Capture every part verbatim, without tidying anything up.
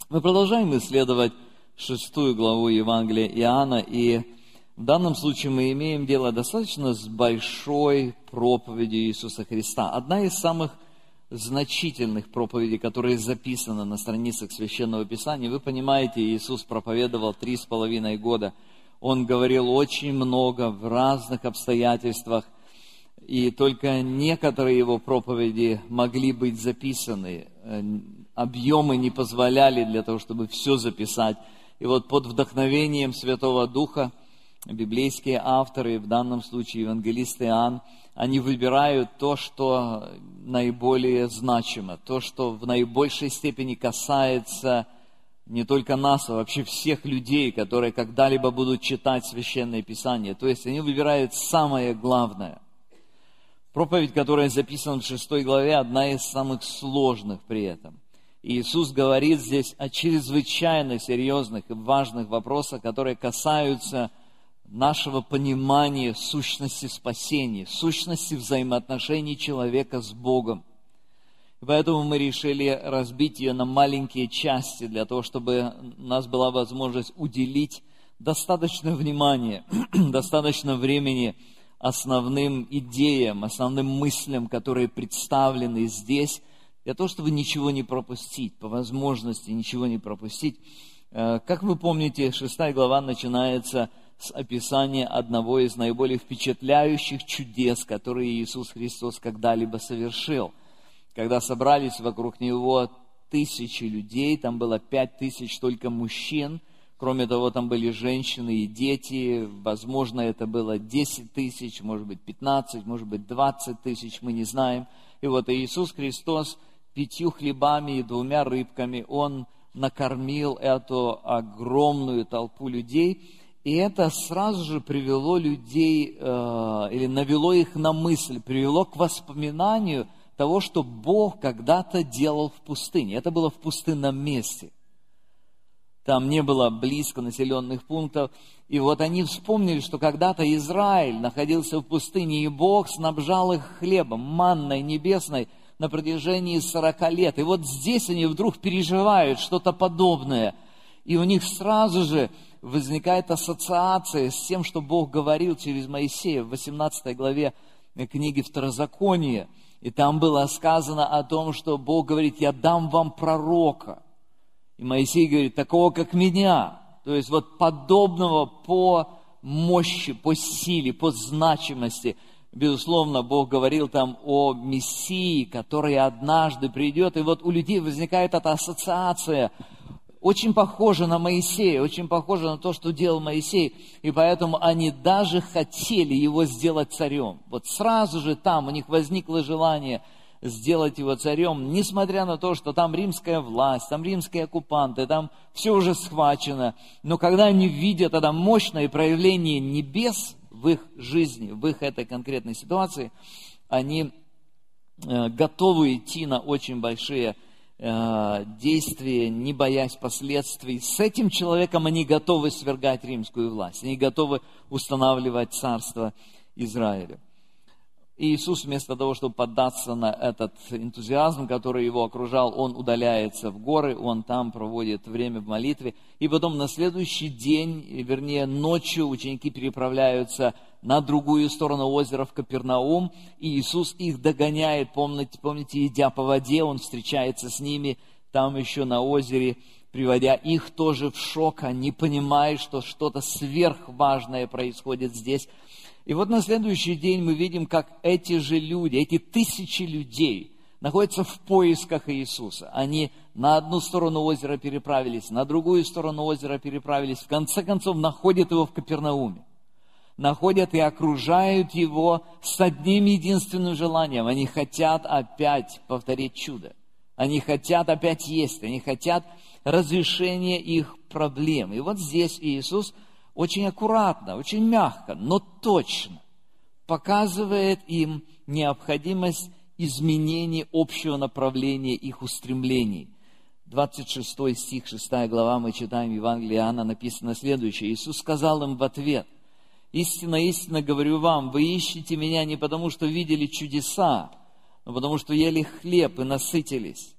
Мы продолжаем исследовать шестую главу Евангелия Иоанна, и в данном случае мы имеем дело достаточно с большой проповедью Иисуса Христа. Одна из самых значительных проповедей, которые записаны на страницах Священного Писания. Вы понимаете, Иисус проповедовал три с половиной года. Он говорил очень много в разных обстоятельствах, и только некоторые его проповеди могли быть записаны. Объемы не позволяли для того, чтобы все записать. И вот под вдохновением Святого Духа библейские авторы, в данном случае евангелист Иоанн, они выбирают то, что наиболее значимо, то, что в наибольшей степени касается не только нас, а вообще всех людей, которые когда-либо будут читать Священное Писание. То есть они выбирают самое главное. Проповедь, которая записана в шестой главе, одна из самых сложных при этом. И Иисус говорит здесь о чрезвычайно серьезных и важных вопросах, которые касаются нашего понимания сущности спасения, сущности взаимоотношений человека с Богом. И поэтому мы решили разбить ее на маленькие части, для того, чтобы у нас была возможность уделить достаточно внимания, достаточно времени основным идеям, основным мыслям, которые представлены здесь, для того, чтобы ничего не пропустить, по возможности ничего не пропустить. Как вы помните, шестая глава начинается с описания одного из наиболее впечатляющих чудес, которые Иисус Христос когда-либо совершил. Когда собрались вокруг Него тысячи людей, там было пять тысяч только мужчин, кроме того, там были женщины и дети, возможно, это было десять тысяч, может быть, пятнадцать, может быть, двадцать тысяч, мы не знаем. И вот Иисус Христос пятью хлебами и двумя рыбками, Он накормил эту огромную толпу людей, и это сразу же привело людей, э, или навело их на мысль, привело к воспоминанию того, что Бог когда-то делал в пустыне. Это было в пустынном месте. Там не было близко населенных пунктов. И вот они вспомнили, что когда-то Израиль находился в пустыне, и Бог снабжал их хлебом, манной небесной, на протяжении сорока лет. И вот здесь они вдруг переживают что-то подобное. И у них сразу же возникает ассоциация с тем, что Бог говорил через Моисея в восемнадцатой главе книги Второзакония. И там было сказано о том, что Бог говорит: «Я дам вам пророка». И Моисей говорит: «Такого, как меня». То есть вот подобного по мощи, по силе, по значимости. Безусловно, Бог говорил там о Мессии, который однажды придет. И вот у людей возникает эта ассоциация, очень похожа на Моисея, очень похожа на то, что делал Моисей. И поэтому они даже хотели его сделать царем. Вот сразу же там у них возникло желание сделать его царем, несмотря на то, что там римская власть, там римские оккупанты, там все уже схвачено. Но когда они видят это мощное проявление небес в их жизни, в их этой конкретной ситуации, они э, готовы идти на очень большие э, действия, не боясь последствий. С этим человеком они готовы свергать римскую власть, они готовы устанавливать царство Израиля. И Иисус вместо того, чтобы поддаться на этот энтузиазм, который его окружал, Он удаляется в горы, Он там проводит время в молитве. И потом на следующий день, вернее ночью, ученики переправляются на другую сторону озера в Капернаум. И Иисус их догоняет, помните, помните, идя по воде, Он встречается с ними там еще на озере, приводя их тоже в шок. Они понимают, что что-то сверхважное происходит здесь. И вот на следующий день мы видим, как эти же люди, эти тысячи людей находятся в поисках Иисуса. Они на одну сторону озера переправились, на другую сторону озера переправились. В конце концов находят его в Капернауме. Находят и окружают его с одним единственным желанием. Они хотят опять повторить чудо. Они хотят опять есть. Они хотят разрешения их проблем. И вот здесь Иисус очень аккуратно, очень мягко, но точно показывает им необходимость изменения общего направления их устремлений. двадцать шестой стих, шестая глава, мы читаем Евангелие Иоанна, написано следующее. Иисус сказал им в ответ: «Истинно, истинно говорю вам, вы ищете меня не потому, что видели чудеса, но потому, что ели хлеб и насытились.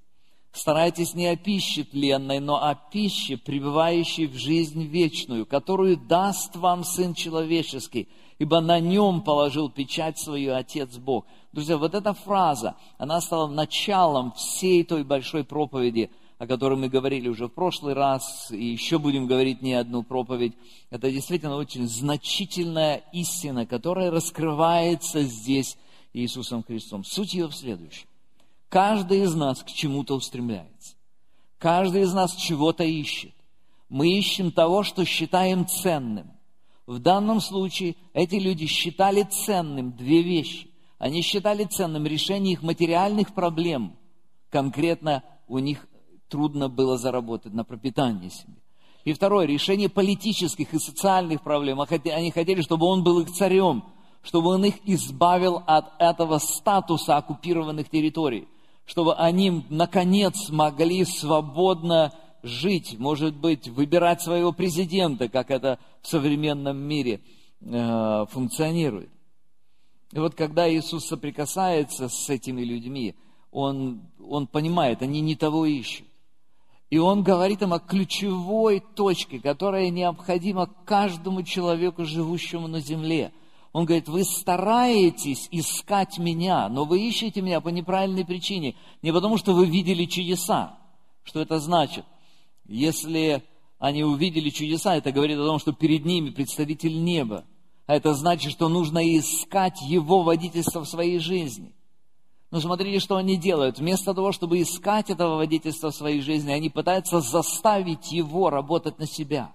Старайтесь не о пище тленной, но о пище, пребывающей в жизнь вечную, которую даст вам Сын Человеческий, ибо на нем положил печать свою Отец Бог». Друзья, вот эта фраза, она стала началом всей той большой проповеди, о которой мы говорили уже в прошлый раз, и еще будем говорить не одну проповедь. Это действительно очень значительная истина, которая раскрывается здесь Иисусом Христом. Суть ее в следующем. Каждый из нас к чему-то устремляется. Каждый из нас чего-то ищет. Мы ищем того, что считаем ценным. В данном случае эти люди считали ценным две вещи. Они считали ценным решение их материальных проблем. Конкретно у них трудно было заработать на пропитание себе. И второе, решение политических и социальных проблем. Они хотели, чтобы он был их царем, чтобы он их избавил от этого статуса оккупированных территорий, чтобы они, наконец, могли свободно жить, может быть, выбирать своего президента, как это в современном мире э, функционирует. И вот когда Иисус соприкасается с этими людьми, он, он понимает, они не того ищут. И Он говорит им о ключевой точке, которая необходима каждому человеку, живущему на земле. Он говорит: вы стараетесь искать Меня, но вы ищете Меня по неправильной причине. Не потому, что вы видели чудеса. Что это значит? Если они увидели чудеса, это говорит о том, что перед ними представитель неба. А это значит, что нужно искать Его водительство в своей жизни. Но смотрите, что они делают. Вместо того, чтобы искать этого водительства в своей жизни, они пытаются заставить Его работать на себя.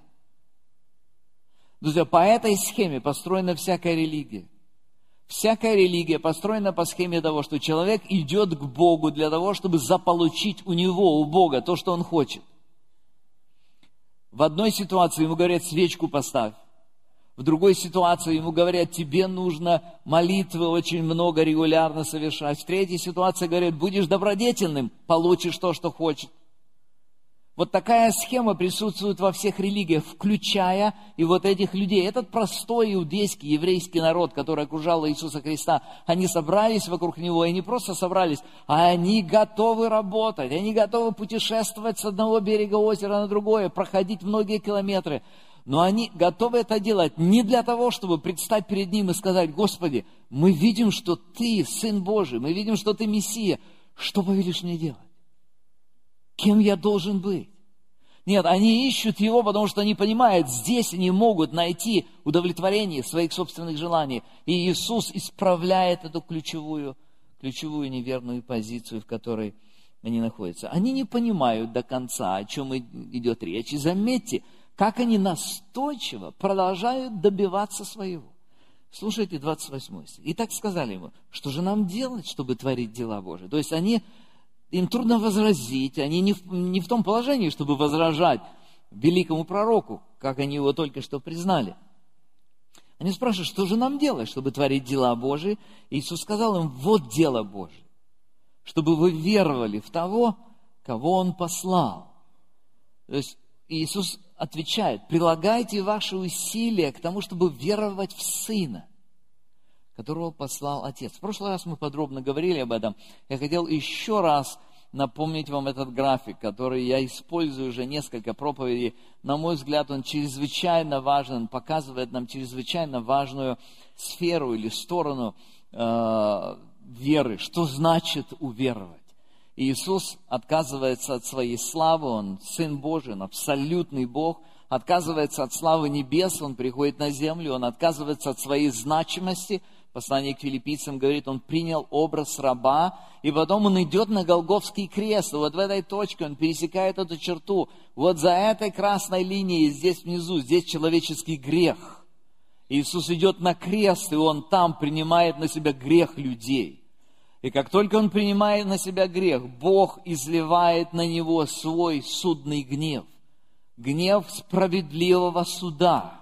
Друзья, по этой схеме построена всякая религия. Всякая религия построена по схеме того, что человек идет к Богу для того, чтобы заполучить у Него, у Бога, то, что он хочет. В одной ситуации ему говорят: свечку поставь. В другой ситуации ему говорят: тебе нужно молитвы очень много регулярно совершать. В третьей ситуации говорят: будешь добродетельным, получишь то, что хочешь. Вот такая схема присутствует во всех религиях, включая и вот этих людей. Этот простой иудейский, еврейский народ, который окружал Иисуса Христа, они собрались вокруг Него, и не просто собрались, а они готовы работать, они готовы путешествовать с одного берега озера на другое, проходить многие километры. Но они готовы это делать не для того, чтобы предстать перед Ним и сказать: Господи, мы видим, что Ты Сын Божий, мы видим, что Ты Мессия. Что повелишь мне делать? Кем я должен быть? Нет, они ищут Его, потому что они понимают, здесь они могут найти удовлетворение своих собственных желаний. И Иисус исправляет эту ключевую, ключевую неверную позицию, в которой они находятся. Они не понимают до конца, о чем идет речь. И заметьте, как они настойчиво продолжают добиваться своего. Слушайте двадцать восьмой стих. И так сказали ему: что же нам делать, чтобы творить дела Божии? То есть они, им трудно возразить, они не в, не в том положении, чтобы возражать великому пророку, как они его только что признали. Они спрашивают: что же нам делать, чтобы творить дела Божии? И Иисус сказал им: вот дело Божие, чтобы вы веровали в того, кого Он послал. То есть Иисус отвечает: прилагайте ваши усилия к тому, чтобы веровать в Сына, которого послал Отец. В прошлый раз мы подробно говорили об этом. Я хотел еще раз напомнить вам этот график, который я использую уже несколько проповедей. На мой взгляд, он чрезвычайно важен, он показывает нам чрезвычайно важную сферу или сторону э, веры. Что значит уверовать? Иисус отказывается от своей славы, Он Сын Божий, Он абсолютный Бог, отказывается от славы небес, Он приходит на землю, Он отказывается от своей значимости. Послание к филиппийцам говорит: Он принял образ раба, и потом Он идет на Голгофский крест. И вот в этой точке Он пересекает эту черту. Вот за этой красной линией, здесь внизу, здесь человеческий грех. Иисус идет на крест, и Он там принимает на себя грех людей. И как только Он принимает на себя грех, Бог изливает на Него свой судный гнев. Гнев справедливого суда.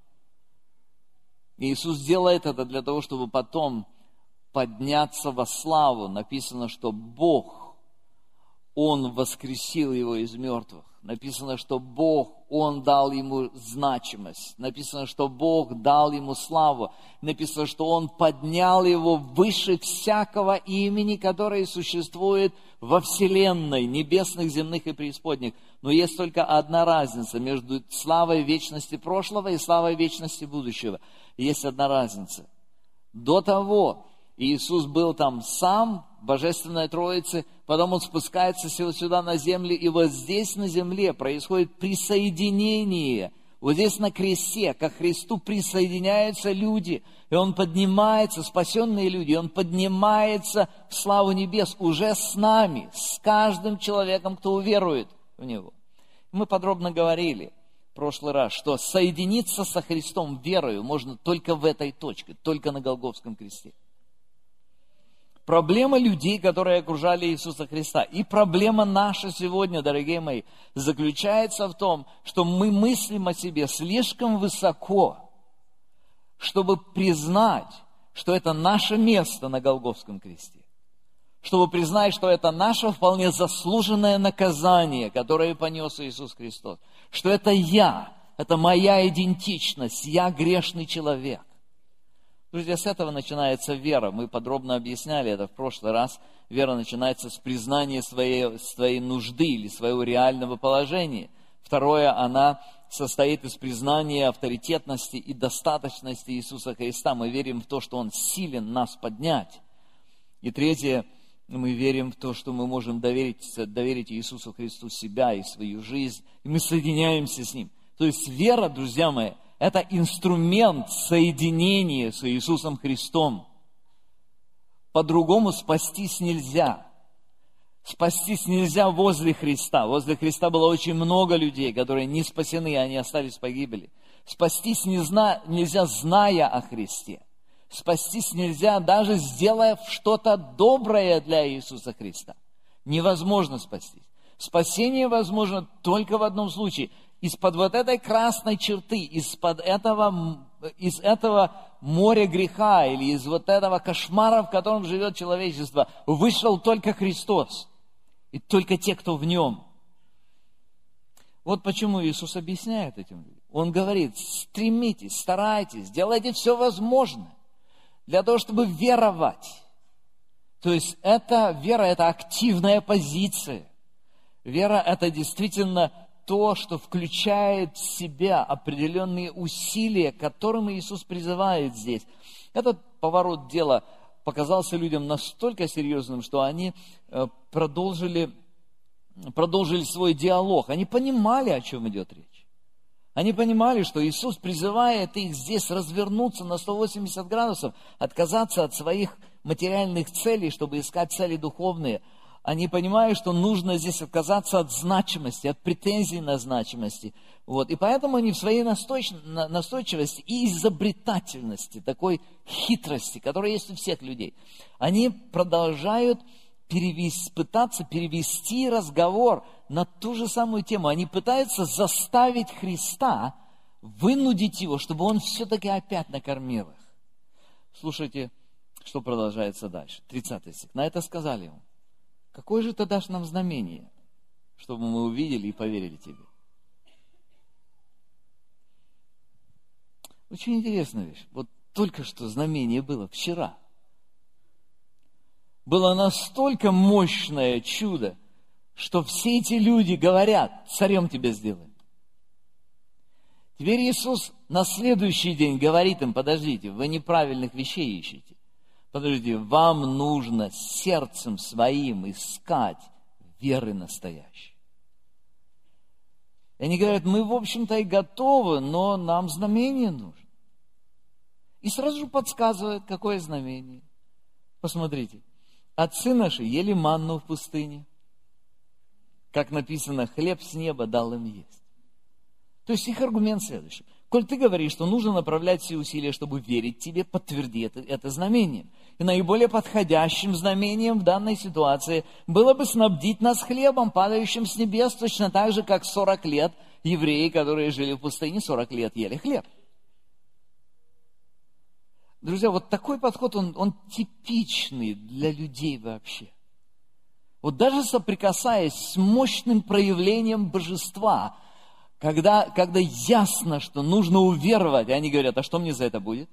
И Иисус делает это для того, чтобы потом подняться во славу. Написано, что Бог, Он воскресил Его из мертвых. Написано, что Бог Он дал ему значимость. Написано, что Бог дал ему славу. Написано, что Он поднял его выше всякого имени, которое существует во вселенной, небесных, земных и преисподних. Но есть только одна разница между славой вечности прошлого и славой вечности будущего. Есть одна разница. До того Иисус был там сам, Божественной Троице, потом Он спускается сюда на землю, и вот здесь на земле происходит присоединение. Вот здесь на кресте ко Христу присоединяются люди, и Он поднимается, спасенные люди, Он поднимается в славу небес уже с нами, с каждым человеком, кто уверует в Него. Мы подробно говорили в прошлый раз, что соединиться со Христом верою можно только в этой точке, только на Голгофском кресте. Проблема людей, которые окружали Иисуса Христа, и проблема наша сегодня, дорогие мои, заключается в том, что мы мыслим о себе слишком высоко, чтобы признать, что это наше место на Голгофском кресте. Чтобы признать, что это наше вполне заслуженное наказание, которое понес Иисус Христос. Что это я, это моя идентичность, я грешный человек. Друзья, с этого начинается вера. Мы подробно объясняли это в прошлый раз. Вера начинается с признания своей, своей нужды или своего реального положения. Второе, она состоит из признания авторитетности и достаточности Иисуса Христа. Мы верим в то, что Он силен нас поднять. И третье, мы верим в то, что мы можем доверить, доверить Иисусу Христу себя и свою жизнь. И мы соединяемся с Ним. То есть вера, друзья мои, это инструмент соединения с Иисусом Христом. По-другому спастись нельзя. Спастись нельзя возле Христа. Возле Христа было очень много людей, которые не спасены, они остались в погибели. Спастись нельзя, зная о Христе. Спастись нельзя, даже сделав что-то доброе для Иисуса Христа. Невозможно спастись. Спасение возможно только в одном случае – из-под вот этой красной черты, из-под этого, из этого моря греха или из вот этого кошмара, в котором живет человечество, вышел только Христос. И только те, кто в Нем. Вот почему Иисус объясняет этим людям. Он говорит, стремитесь, старайтесь, делайте все возможное для того, чтобы веровать. То есть это вера, это активная позиция. Вера – это действительно то, что включает в себя определенные усилия, к которым Иисус призывает здесь. Этот поворот дела показался людям настолько серьезным, что они продолжили, продолжили свой диалог. Они понимали, о чем идет речь. Они понимали, что Иисус призывает их здесь развернуться на сто восемьдесят градусов, отказаться от своих материальных целей, чтобы искать цели духовные. Они понимают, что нужно здесь отказаться от значимости, от претензий на значимости. Вот. И поэтому они в своей настойчивости и изобретательности, такой хитрости, которая есть у всех людей, они продолжают перевести, пытаться перевести разговор на ту же самую тему. Они пытаются заставить Христа, вынудить Его, чтобы Он все-таки опять накормил их. Слушайте, что продолжается дальше. тридцатый стих. На это сказали Ему: какое же ты дашь нам знамение, чтобы мы увидели и поверили тебе? Очень интересная вещь. Вот только что знамение было вчера. Было настолько мощное чудо, что все эти люди говорят: царем тебя сделаем. Теперь Иисус на следующий день говорит им: подождите, вы неправильных вещей ищете. Подождите, вам нужно сердцем своим искать веры настоящей. И они говорят: мы, в общем-то, и готовы, но нам знамение нужно. И сразу же подсказывают, какое знамение. Посмотрите. Отцы наши ели манну в пустыне. Как написано, хлеб с неба дал им есть. То есть их аргумент следующий. Коль ты говоришь, что нужно направлять все усилия, чтобы верить тебе, подтверди это, это знамением. И наиболее подходящим знамением в данной ситуации было бы снабдить нас хлебом, падающим с небес, точно так же, как сорок лет евреи, которые жили в пустыне, сорок лет ели хлеб. Друзья, вот такой подход, он, он типичный для людей вообще. Вот даже соприкасаясь с мощным проявлением божества, Когда, когда ясно, что нужно уверовать, и они говорят, а что мне за это будет?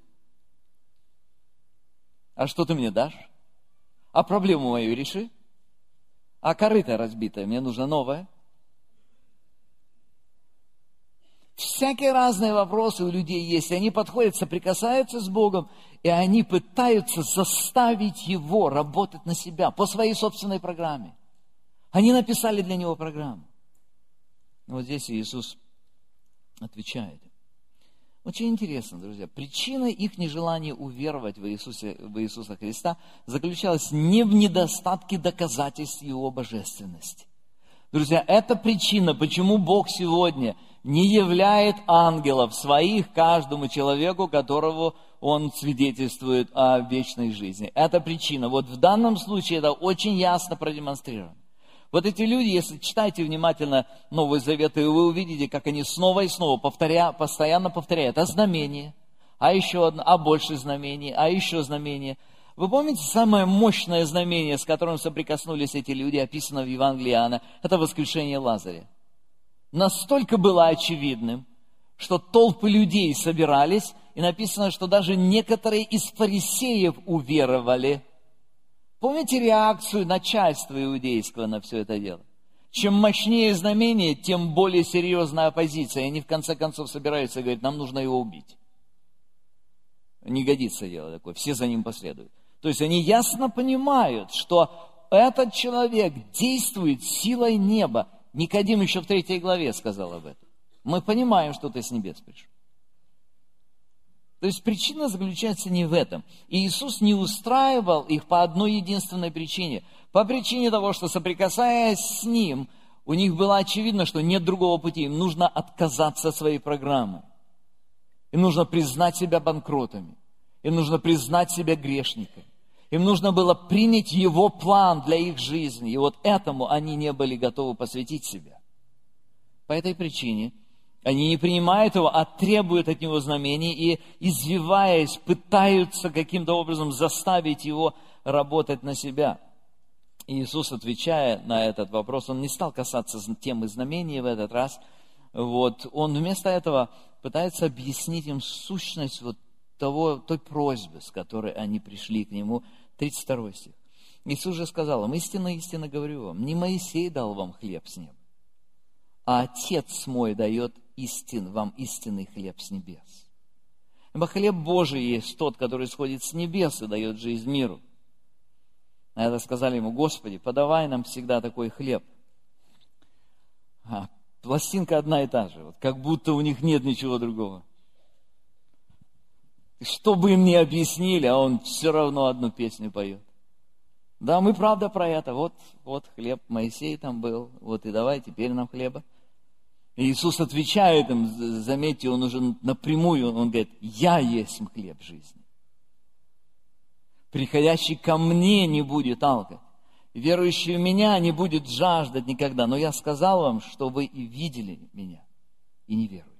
А что ты мне дашь? А проблему мою реши? А корыто разбитое, мне нужно новое? Всякие разные вопросы у людей есть. Они подходят, соприкасаются с Богом, и они пытаются заставить Его работать на себя по своей собственной программе. Они написали для Него программу. Вот здесь Иисус отвечает. Очень интересно, друзья. Причина их нежелания уверовать в, Иисусе, в Иисуса Христа заключалась не в недостатке доказательств Его божественности. Друзья, это причина, почему Бог сегодня не являет ангелов своих каждому человеку, которого Он свидетельствует о вечной жизни. Это причина. Вот в данном случае это очень ясно продемонстрировано. Вот эти люди, если читаете внимательно Новый Завет, и вы увидите, как они снова и снова повторя, постоянно повторяют о знамении, а еще одно, а больше знамений, а еще знамение. Вы помните, самое мощное знамение, с которым соприкоснулись эти люди, описано в Евангелии Иоанна, это воскрешение Лазаря. Настолько было очевидным, что толпы людей собирались, и написано, что даже некоторые из фарисеев уверовали. Помните реакцию начальства иудейского на все это дело? Чем мощнее знамение, тем более серьезная оппозиция. И они в конце концов собираются и говорят, нам нужно его убить. Не годится дело такое, все за ним последуют. То есть они ясно понимают, что этот человек действует силой неба. Никодим еще в третьей главе сказал об этом. Мы понимаем, что ты с небес пришел. То есть причина заключается не в этом. И Иисус не устраивал их по одной единственной причине. По причине того, что соприкасаясь с Ним, у них было очевидно, что нет другого пути. Им нужно отказаться от своей программы. Им нужно признать себя банкротами. Им нужно признать себя грешниками. Им нужно было принять Его план для их жизни. И вот этому они не были готовы посвятить себя. По этой причине они не принимают Его, а требуют от Него знамений и, извиваясь, пытаются каким-то образом заставить Его работать на себя. И Иисус, отвечая на этот вопрос, Он не стал касаться темы знамений в этот раз. Вот. Он вместо этого пытается объяснить им сущность вот того, той просьбы, с которой они пришли к Нему. тридцать второй стих. Иисус же сказал им, истинно, истинно говорю вам, не Моисей дал вам хлеб с неба, а Отец мой дает истин, вам истинный хлеб с небес. Ибо хлеб Божий есть тот, который сходит с небес и дает жизнь миру. На это сказали ему, Господи, подавай нам всегда такой хлеб. А, пластинка одна и та же, вот, как будто у них нет ничего другого. Что бы им ни объяснили, а он все равно одну песню поет. Да, мы правда про это. Вот, вот хлеб Моисей там был, вот и давай теперь нам хлеба. И Иисус отвечает им, заметьте, он уже напрямую, он говорит, я есть хлеб жизни. Приходящий ко мне не будет алкать, верующий в меня не будет жаждать никогда. Но я сказал вам, что вы и видели меня, и не веруете.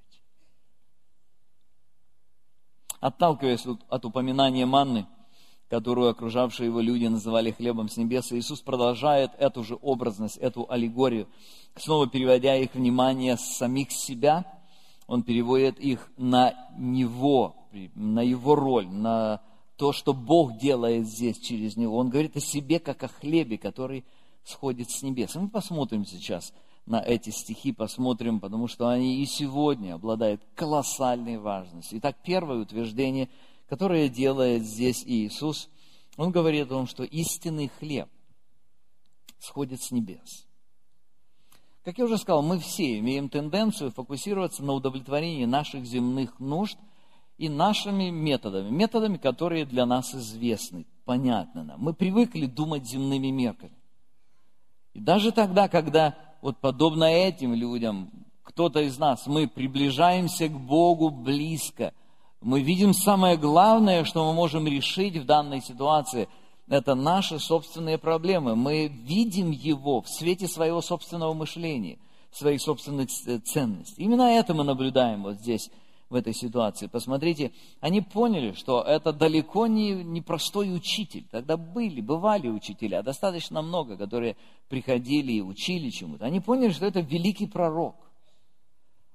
Отталкиваясь от упоминания манны, которую окружавшие его люди называли хлебом с небес, Иисус продолжает эту же образность, эту аллегорию, снова переводя их внимание с самих себя, он переводит их на Него, на Его роль, на то, что Бог делает здесь через Него. Он говорит о себе, как о хлебе, который сходит с небес. И мы посмотрим сейчас на эти стихи, посмотрим, потому что они и сегодня обладают колоссальной важностью. Итак, первое утверждение, которое делает здесь Иисус, Он говорит о том, что истинный хлеб сходит с небес. Как я уже сказал, мы все имеем тенденцию фокусироваться на удовлетворении наших земных нужд и нашими методами, методами, которые для нас известны, понятны нам. Мы привыкли думать земными мерками. И даже тогда, когда вот подобно этим людям, кто-то из нас, мы приближаемся к Богу близко, мы видим самое главное, что мы можем решить в данной ситуации, это наши собственные проблемы. Мы видим Его в свете своего собственного мышления, своих собственных ценностей. Именно это мы наблюдаем вот здесь, в этой ситуации. Посмотрите, они поняли, что это далеко не, не простой учитель. Тогда были, бывали учителя, достаточно много, которые приходили и учили чему-то. Они поняли, что это великий пророк.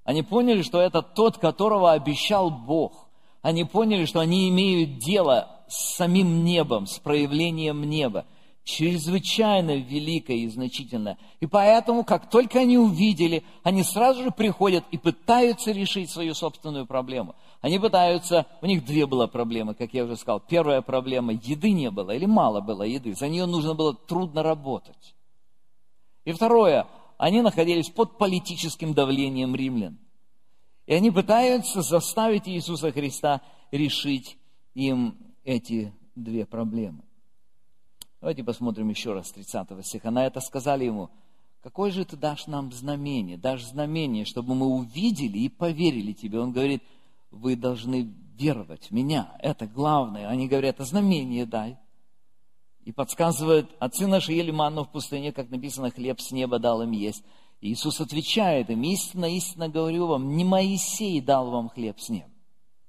Они поняли, что это тот, которого обещал Бог. Они поняли, что они имеют дело с самим небом, с проявлением неба. Чрезвычайно великое и значительное. И поэтому, как только они увидели, они сразу же приходят и пытаются решить свою собственную проблему. Они пытаются, у них две было проблемы, как я уже сказал. Первая проблема, еды не было или мало было еды, за нее нужно было трудно работать. И второе, они находились под политическим давлением римлян. И они пытаются заставить Иисуса Христа решить им эти две проблемы. Давайте посмотрим еще раз тридцатого стиха. На это сказали ему: какое же ты дашь нам знамение? Дашь знамение, чтобы мы увидели и поверили тебе. Он говорит: вы должны веровать в меня. Это главное. Они говорят: а знамение дай. И подсказывают: отцы наши ели манну в пустыне, как написано, хлеб с неба дал им есть. И Иисус отвечает им: истинно, истинно говорю вам, не Моисей дал вам хлеб с неба,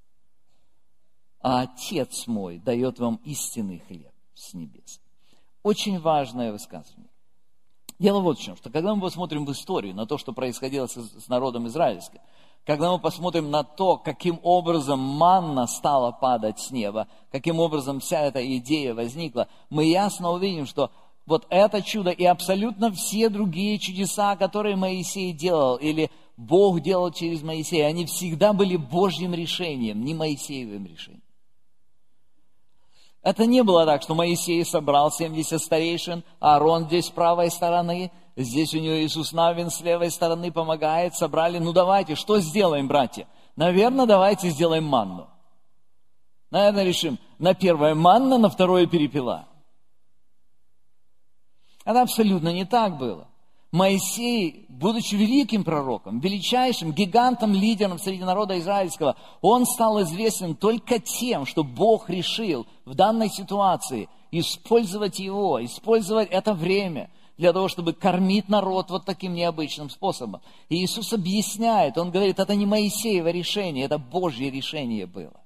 а Отец мой дает вам истинный хлеб с небес. Очень важное высказывание. Дело вот в чем, что когда мы посмотрим в историю на то, что происходило с, с народом израильским, когда мы посмотрим на то, каким образом манна стала падать с неба, каким образом вся эта идея возникла, мы ясно увидим, что вот это чудо и абсолютно все другие чудеса, которые Моисей делал, или Бог делал через Моисея, они всегда были Божьим решением, не Моисеевым решением. Это не было так, что Моисей собрал семьдесят старейшин, а Аарон здесь с правой стороны, здесь у него Иисус Навин с левой стороны помогает, собрали. Ну давайте, что сделаем, братья? Наверное, давайте сделаем манну. Наверное, решим, на первое манна, на второе перепела. Это абсолютно не так было. Моисей, будучи великим пророком, величайшим, гигантом, лидером среди народа израильского, он стал известен только тем, что Бог решил в данной ситуации использовать его, использовать это время для того, чтобы кормить народ вот таким необычным способом. И Иисус объясняет, он говорит, это не Моисеево решение, это Божье решение было.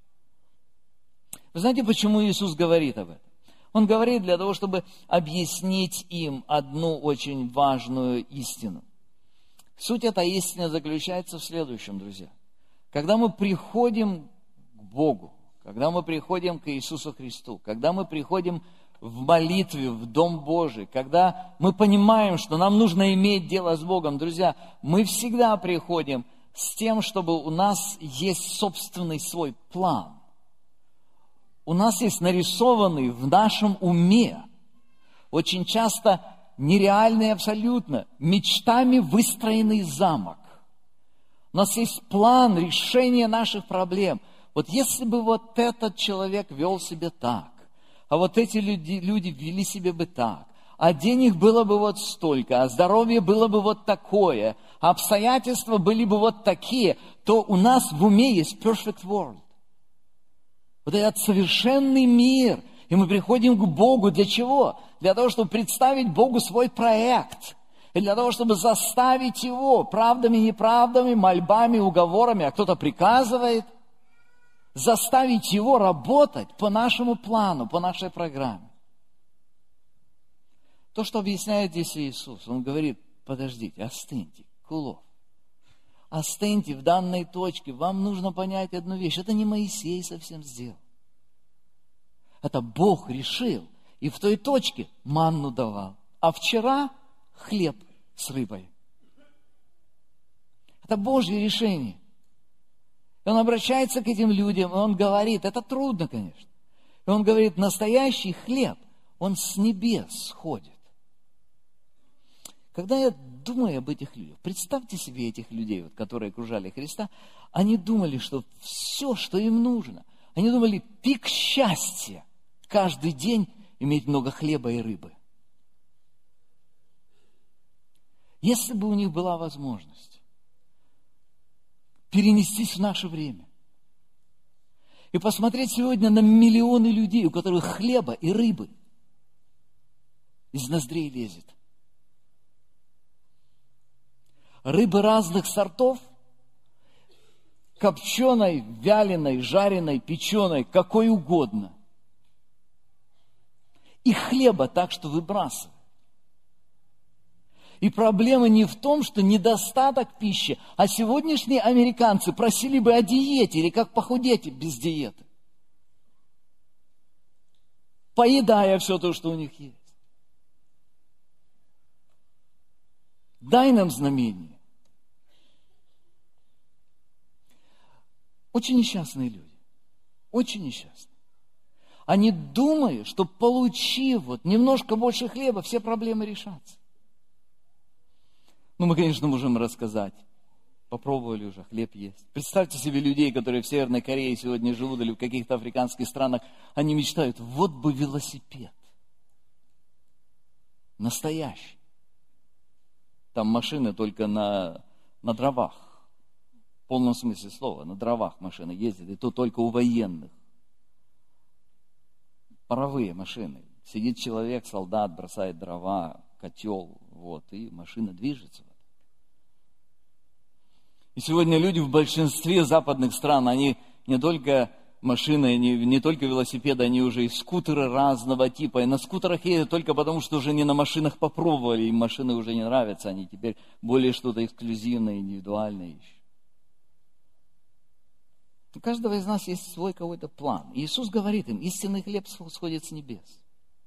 Вы знаете, почему Иисус говорит об этом? Он говорит для того, чтобы объяснить им одну очень важную истину. Суть этой истины заключается в следующем, друзья. Когда мы приходим к Богу, когда мы приходим к Иисусу Христу, когда мы приходим в молитве, в Дом Божий, когда мы понимаем, что нам нужно иметь дело с Богом, друзья, мы всегда приходим с тем, чтобы у нас есть собственный свой план. У нас есть нарисованный в нашем уме, очень часто нереальный абсолютно, мечтами выстроенный замок. У нас есть план решения наших проблем. Вот если бы вот этот человек вел себя так, а вот эти люди, люди вели себя бы так, а денег было бы вот столько, а здоровье было бы вот такое, а обстоятельства были бы вот такие, то у нас в уме есть perfect world. Вот этот совершенный мир. И мы приходим к Богу для чего? Для того, чтобы представить Богу свой проект. И для того, чтобы заставить Его правдами, неправдами, мольбами, уговорами, а кто-то приказывает, заставить Его работать по нашему плану, по нашей программе. То, что объясняет здесь Иисус, Он говорит, подождите, остыньте, cool off. Остыньте в данной точке. Вам нужно понять одну вещь. Это не Моисей совсем сделал. Это Бог решил. И в той точке манну давал. А вчера хлеб с рыбой. Это Божье решение. И Он обращается к этим людям, и Он говорит, это трудно, конечно. И Он говорит, настоящий хлеб, он с небес сходит. Когда я думаю об этих людях, представьте себе этих людей, вот, которые окружали Христа, они думали, что все, что им нужно, они думали, пик счастья, каждый день иметь много хлеба и рыбы. Если бы у них была возможность перенестись в наше время и посмотреть сегодня на миллионы людей, у которых хлеба и рыбы из ноздрей лезет. Рыбы разных сортов, копченой, вяленой, жареной, печеной, какой угодно. И хлеба так, что выбрасывают. И проблема не в том, что недостаток пищи, а сегодняшние американцы просили бы о диете или как похудеть без диеты, поедая все то, что у них есть. Дай нам знамение. Очень несчастные люди. Очень несчастные. Они думают, что получив вот немножко больше хлеба, все проблемы решатся. Ну, мы, конечно, можем рассказать. Попробовали уже, хлеб есть. Представьте себе людей, которые в Северной Корее сегодня живут или в каких-то африканских странах. Они мечтают, вот бы велосипед. Настоящий. Там машины только на, на дровах. В полном смысле слова, на дровах машины ездят. И то только у военных. Паровые машины. Сидит человек, солдат, бросает дрова, котел, вот, и машина движется. И сегодня люди в большинстве западных стран, они не только машины, не, не только велосипеды, они уже и скутеры разного типа. И на скутерах едут только потому, что уже не на машинах попробовали, им машины уже не нравятся, они теперь более что-то эксклюзивное, индивидуальное ищут. У каждого из нас есть свой какой-то план. И Иисус говорит им, истинный хлеб сходит с небес.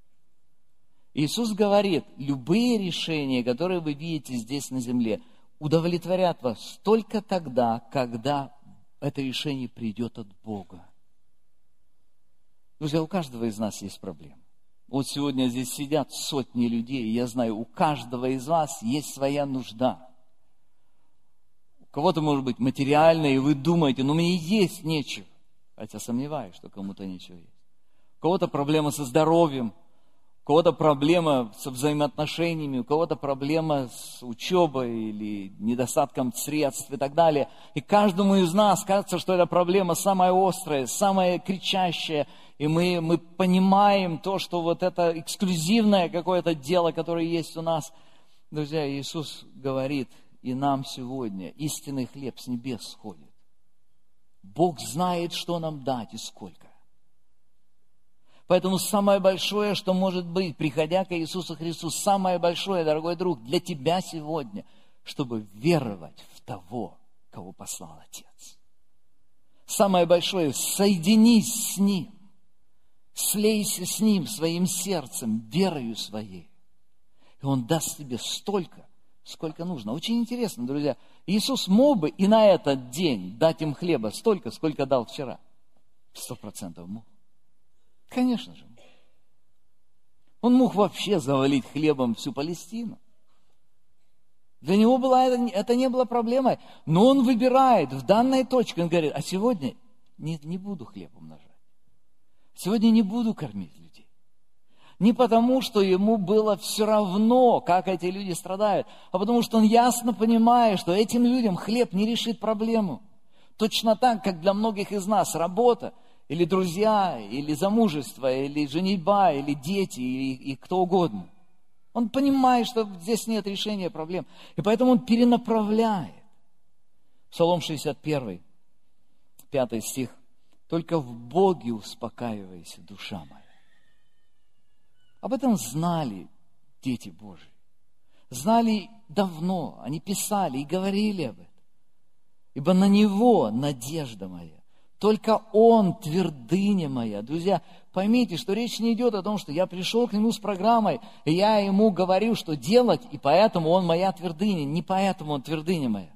Иисус говорит, любые решения, которые вы видите здесь на земле, удовлетворят вас только тогда, когда это решение придет от Бога. Друзья, у каждого из нас есть проблемы. Вот сегодня здесь сидят сотни людей, и я знаю, у каждого из вас есть своя нужда. У кого-то может быть материальная, и вы думаете, ну мне есть нечего. Хотя сомневаюсь, что кому-то нечего есть. У кого-то проблема со здоровьем, у кого-то проблема со взаимоотношениями, у кого-то проблема с учебой или недостатком средств и так далее. И каждому из нас кажется, что эта проблема самая острая, самая кричащая. И мы, мы понимаем то, что вот это эксклюзивное какое-то дело, которое есть у нас. Друзья, Иисус говорит и нам сегодня, истинный хлеб с небес сходит. Бог знает, что нам дать и сколько. Поэтому самое большое, что может быть, приходя к Иисусу Христу, самое большое, дорогой друг, для тебя сегодня, чтобы веровать в того, кого послал Отец. Самое большое, соединись с Ним, слейся с Ним своим сердцем, верою своей. И Он даст тебе столько, сколько нужно. Очень интересно, друзья. Иисус мог бы и на этот день дать им хлеба столько, сколько дал вчера. Сто процентов мог. Конечно же. Он мог вообще завалить хлебом всю Палестину. Для него была, это, это не было проблемой. Но он выбирает в данной точке. Он говорит, а сегодня не, не буду хлеб умножать. Сегодня не буду кормить людей. Не потому, что ему было все равно, как эти люди страдают, а потому, что он ясно понимает, что этим людям хлеб не решит проблему. Точно так, как для многих из нас работа, или друзья, или замужество, или женитьба, или дети, и, и кто угодно. Он понимает, что здесь нет решения проблем. И поэтому он перенаправляет. Псалом шестьдесят один, пятый стих. «Только в Боге успокаивайся, душа моя». Об этом знали дети Божьи. Знали давно. Они писали и говорили об этом. «Ибо на Него надежда моя». Только Он твердыня моя. Друзья, поймите, что речь не идет о том, что я пришел к Нему с программой, и я Ему говорю, что делать, и поэтому Он моя твердыня. Не поэтому Он твердыня моя.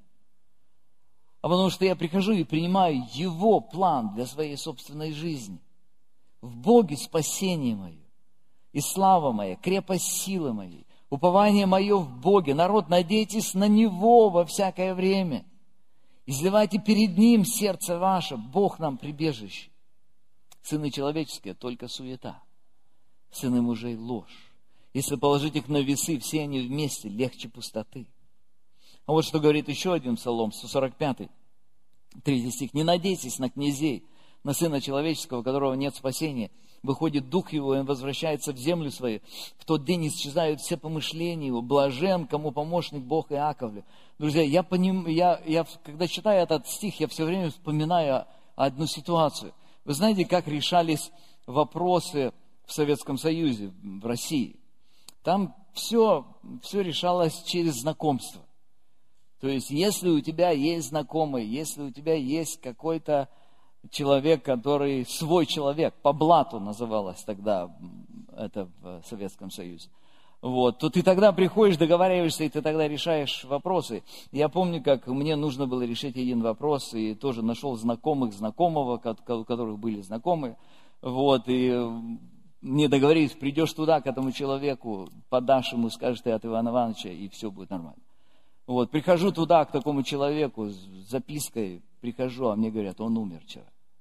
А потому что я прихожу и принимаю Его план для своей собственной жизни. В Боге спасение мое, и слава моя, крепость силы моей, упование мое в Боге. Народ, надейтесь на Него во всякое время. Изливайте перед Ним сердце ваше, Бог нам прибежище. Сыны человеческие, только суета. Сыны мужей ложь. Если положить их на весы, все они вместе легче пустоты. А вот что говорит еще один псалом, сто сорок пятый, третий стих. «Не надейтесь на князей, на Сына Человеческого, у которого нет спасения. Выходит дух его, и он возвращается в землю свою. В тот день исчезают все помышления его. Блажен, кому помощник Бог Иаковлев». Друзья, я, поним, я, я когда читаю этот стих, я все время вспоминаю одну ситуацию. Вы знаете, как решались вопросы в Советском Союзе, в России? Там все, все решалось через знакомство. То есть, если у тебя есть знакомый, если у тебя есть какой-то человек, который свой человек, по блату называлось тогда это в Советском Союзе, вот, то ты тогда приходишь, договариваешься, и ты тогда решаешь вопросы. Я помню, как мне нужно было решить один вопрос, и тоже нашел знакомых знакомого, у которых были знакомые, вот, и мне договорились, придешь туда, к этому человеку, подашь ему, скажешь ты от Ивана Ивановича, и все будет нормально. Вот, прихожу туда, к такому человеку, с запиской, прихожу, а мне говорят, он умер вчера.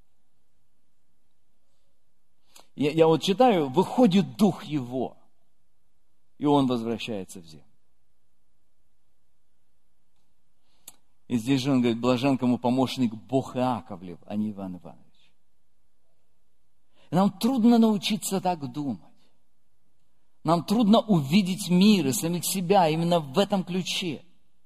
Я, я вот читаю, выходит дух его, и он возвращается в землю. И здесь же он говорит, блажен кому помощник Бог Иаковлев, а не Иван Иванович. И нам трудно научиться так думать. Нам трудно увидеть мир и самих себя именно в этом ключе.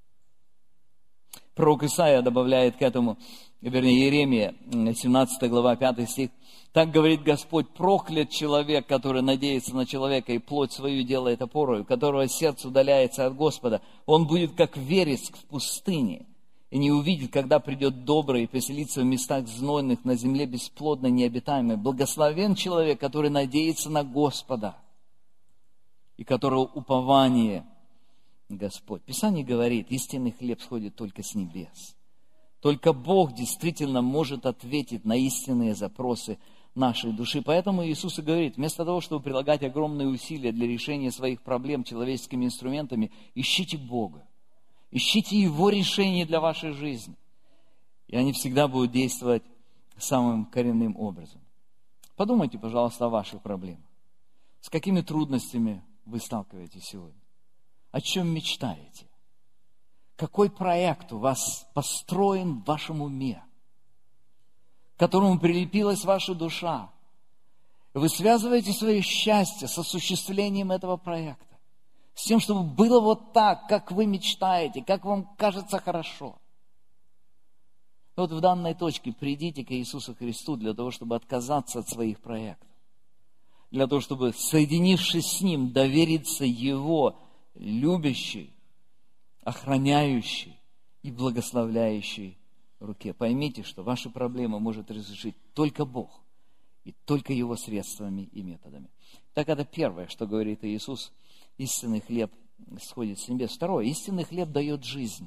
Пророк Исаия добавляет к этому, вернее, Иеремия, семнадцатая глава, пятый стих. Так говорит Господь, проклят человек, который надеется на человека и плоть свою делает опорою, которого сердце удаляется от Господа. Он будет как вереск в пустыне и не увидит, когда придет добрый и поселится в местах знойных, на земле бесплодной, необитаемой. Благословен человек, который надеется на Господа и которого упование Господь. Писание говорит, истинный хлеб сходит только с небес. Только Бог действительно может ответить на истинные запросы нашей души. Поэтому Иисус и говорит, вместо того, чтобы прилагать огромные усилия для решения своих проблем человеческими инструментами, ищите Бога. Ищите Его решение для вашей жизни. И они всегда будут действовать самым коренным образом. Подумайте, пожалуйста, о ваших проблемах. С какими трудностями вы сталкиваетесь сегодня? О чем мечтаете? Какой проект у вас построен в вашем уме, к которому прилепилась ваша душа? Вы связываете свое счастье с осуществлением этого проекта, с тем, чтобы было вот так, как вы мечтаете, как вам кажется хорошо. Вот в данной точке придите к Иисусу Христу для того, чтобы отказаться от своих проектов, для того, чтобы, соединившись с Ним, довериться Его любящей, охраняющей и благословляющей руке. Поймите, что ваши проблемы может разрешить только Бог и только Его средствами и методами. Так это первое, что говорит Иисус. Истинный хлеб сходит с небес. Второе, истинный хлеб дает жизнь.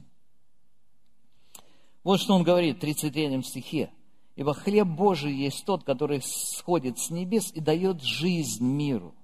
Вот что Он говорит в тридцать третьем стихе. Ибо хлеб Божий есть тот, который сходит с небес и дает жизнь миру.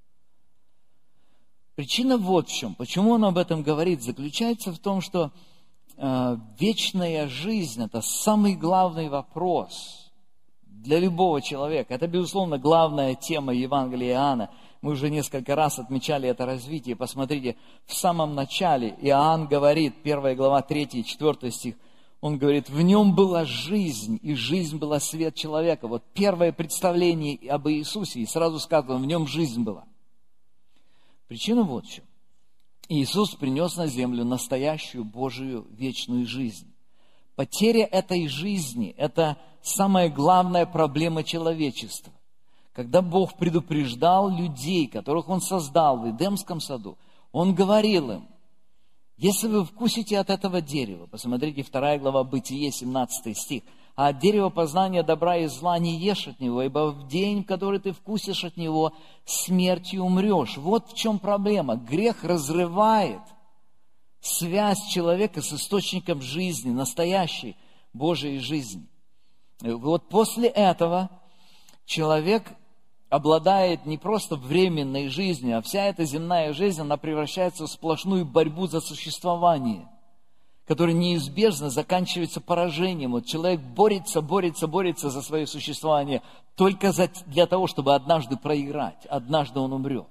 Причина вот в чем. Почему он об этом говорит? Заключается в том, что э, вечная жизнь – это самый главный вопрос для любого человека. Это, безусловно, главная тема Евангелия Иоанна. Мы уже несколько раз отмечали это развитие. Посмотрите, в самом начале Иоанн говорит, первая глава, третий и четвёртый стих, он говорит, в нем была жизнь, и жизнь была свет человека. Вот первое представление об Иисусе, и сразу сказано, в нем жизнь была. Причина вот в чем. Иисус принес на землю настоящую Божию вечную жизнь. Потеря этой жизни – это самая главная проблема человечества. Когда Бог предупреждал людей, которых Он создал в Эдемском саду, Он говорил им, если вы вкусите от этого дерева, посмотрите, вторая глава Бытие, семнадцатый стих, а от дерева познания добра и зла не ешь от него, ибо в день, в который ты вкусишь от него, смертью умрешь. Вот в чем проблема. Грех разрывает связь человека с источником жизни, настоящей Божией жизни. И вот после этого человек обладает не просто временной жизнью, а вся эта земная жизнь, она превращается в сплошную борьбу за существование, которая неизбежно заканчивается поражением. Вот человек борется, борется, борется за свое существование только за, для того, чтобы однажды проиграть. Однажды он умрет.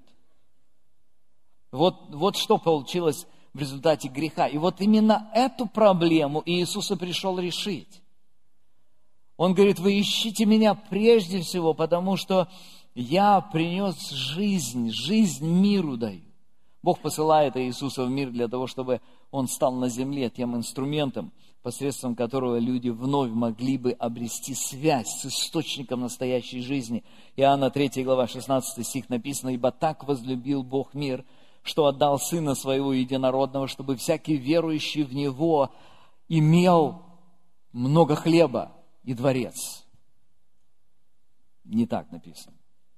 Вот, вот что получилось в результате греха. И вот именно эту проблему Иисус и пришел решить. Он говорит, вы ищите меня прежде всего, потому что я принес жизнь, жизнь миру даю. Бог посылает Иисуса в мир для того, чтобы Он стал на земле тем инструментом, посредством которого люди вновь могли бы обрести связь с источником настоящей жизни. Иоанна третья глава, шестнадцатый стих написано, «Ибо так возлюбил Бог мир, что отдал Сына Своего Единородного, чтобы всякий верующий в Него имел много хлеба и дворец. Не так написано.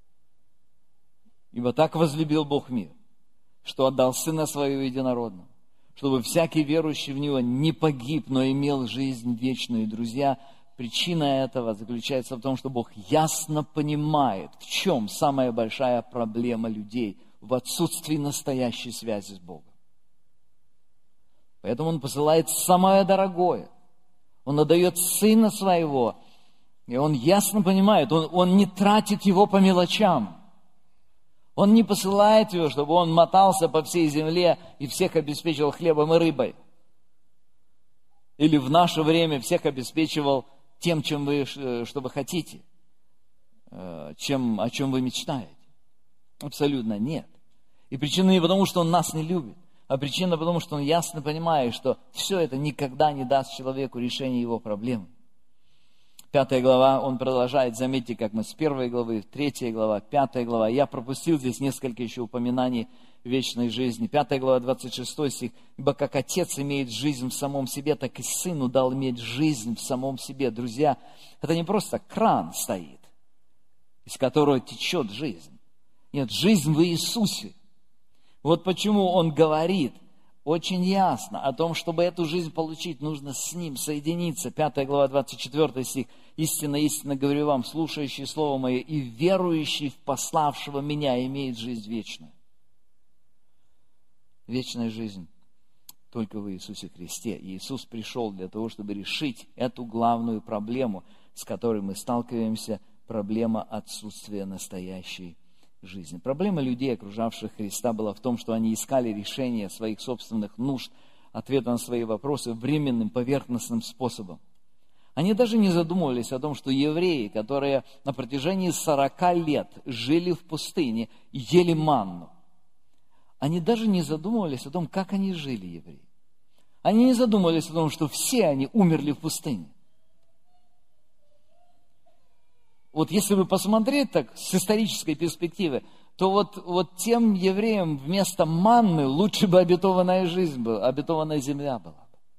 Ибо так возлюбил Бог мир, что отдал Сына Своего Единородного, чтобы всякий верующий в Него не погиб, но имел жизнь вечную. Друзья, причина этого заключается в том, что Бог ясно понимает, в чем самая большая проблема людей в отсутствии настоящей связи с Богом. Поэтому Он посылает самое дорогое. Он отдает Сына Своего, и Он ясно понимает, Он, он не тратит Его по мелочам. Он не посылает Его, чтобы Он мотался по всей земле и всех обеспечивал хлебом и рыбой. Или в наше время всех обеспечивал тем, чем вы, что вы хотите, чем, о чем вы мечтаете. Абсолютно нет. И причина не потому, что Он нас не любит, а причина потому, что Он ясно понимает, что все это никогда не даст человеку решения его проблем. Пятая глава, он продолжает, заметьте, как мы с первой главы, третья глава, пятая глава. Я пропустил здесь несколько еще упоминаний вечной жизни. Пятая глава, двадцать шестой стих. «Ибо как Отец имеет жизнь в самом себе, так и Сыну дал иметь жизнь в самом себе». Друзья, это не просто кран стоит, из которого течет жизнь. Нет, жизнь в Иисусе. Вот почему Он говорит очень ясно о том, чтобы эту жизнь получить, нужно с Ним соединиться. Пятая глава, двадцать четвёртый стих. «Истинно, истинно говорю вам, слушающий Слово Мое и верующий в пославшего Меня имеет жизнь вечную». Вечная жизнь только в Иисусе Христе. И Иисус пришел для того, чтобы решить эту главную проблему, с которой мы сталкиваемся, проблема отсутствия настоящей жизни. Проблема людей, окружавших Христа, была в том, что они искали решение своих собственных нужд, ответа на свои вопросы временным, поверхностным способом. Они даже не задумывались о том, что евреи, которые на протяжении сорока лет жили в пустыне и ели манну, они даже не задумывались о том, как они жили, евреи. Они не задумывались о том, что все они умерли в пустыне. Вот если бы посмотреть так с исторической перспективы, то вот, вот тем евреям вместо манны лучше бы обетованная жизнь была, обетованная земля была.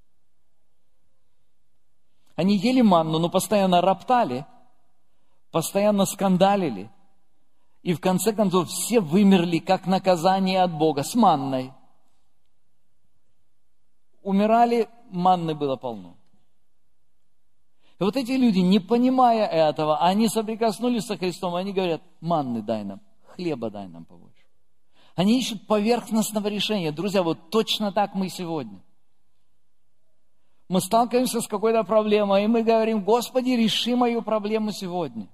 Они ели манну, но постоянно роптали, постоянно скандалили. И в конце концов все вымерли как наказание от Бога с манной. Умирали, манны было полно. И вот эти люди, не понимая этого, они соприкоснулись со Христом, и они говорят: манны дай нам, хлеба дай нам побольше. Они ищут поверхностного решения. Друзья, вот точно так мы сегодня. Мы сталкиваемся с какой-то проблемой, и мы говорим: Господи, реши мою проблему сегодня.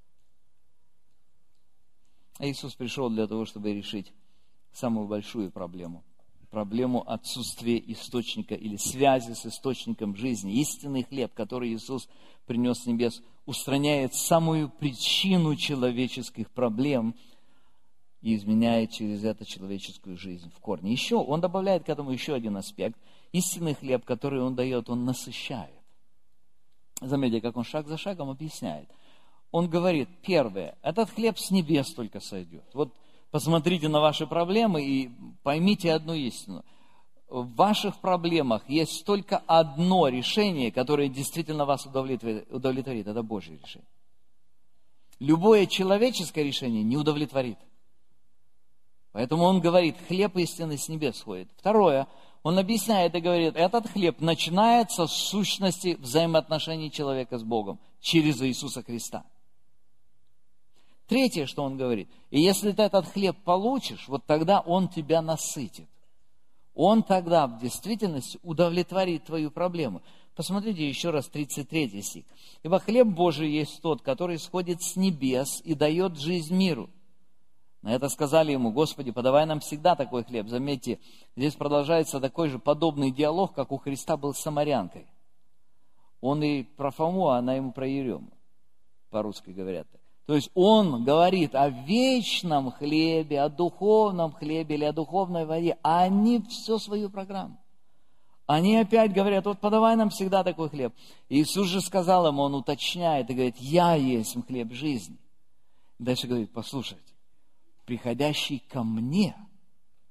А Иисус пришел для того, чтобы решить самую большую проблему. Проблему отсутствия источника или связи с источником жизни. Истинный хлеб, который Иисус принес с небес, устраняет самую причину человеческих проблем и изменяет через это человеческую жизнь в корне. Еще Он добавляет к этому еще один аспект. Истинный хлеб, который Он дает, Он насыщает. Заметьте, как Он шаг за шагом объясняет. Он говорит: первое, этот хлеб с небес только сойдет. Вот посмотрите на ваши проблемы и поймите одну истину. В ваших проблемах есть только одно решение, которое действительно вас удовлетворит. удовлетворит. Это Божье решение. Любое человеческое решение не удовлетворит. Поэтому Он говорит: хлеб истинный с небес сходит. Второе, Он объясняет и говорит: этот хлеб начинается с сущности взаимоотношений человека с Богом через Иисуса Христа. Третье, что Он говорит: и если ты этот хлеб получишь, вот тогда Он тебя насытит. Он тогда в действительности удовлетворит твою проблему. Посмотрите еще раз тридцать третий стих. «Ибо хлеб Божий есть тот, который сходит с небес и дает жизнь миру». На это сказали Ему: Господи, подавай нам всегда такой хлеб. Заметьте, здесь продолжается такой же подобный диалог, как у Христа был с самарянкой. Он и про Фому, а она ему про Ерему, по-русски говорят. То есть Он говорит о вечном хлебе, о духовном хлебе или о духовной воде, а они всю свою программу. Они опять говорят: вот подавай нам всегда такой хлеб. Иисус же сказал им, Он уточняет и говорит: я есть хлеб жизни. Дальше говорит: послушайте, приходящий ко мне